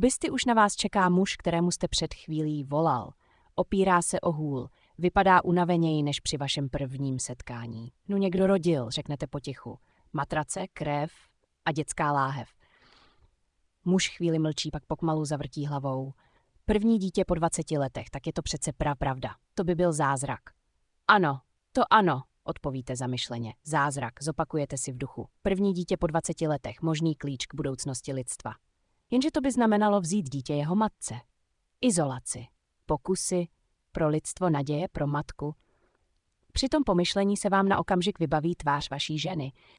Bysty už na vás čeká muž, kterému jste před chvílí volal. Opírá se o hůl. Vypadá unaveněji než při vašem prvním setkání. No někdo rodil, řeknete potichu. Matrace, krev a dětská láhev. Muž chvíli mlčí, pak pomalu zavrtí hlavou. První dítě po 20 letech, tak je to přece pravda. To by byl zázrak. Ano, to ano, odpovíte zamyšleně. Zázrak, zopakujete si v duchu. První dítě po 20 letech, možný klíč k budoucnosti lidstva. Jenže to by znamenalo vzít dítě jeho matce. Izolaci, pokusy, pro lidstvo naděje, pro matku. Při tom pomyšlení se vám na okamžik vybaví tvář vaší ženy.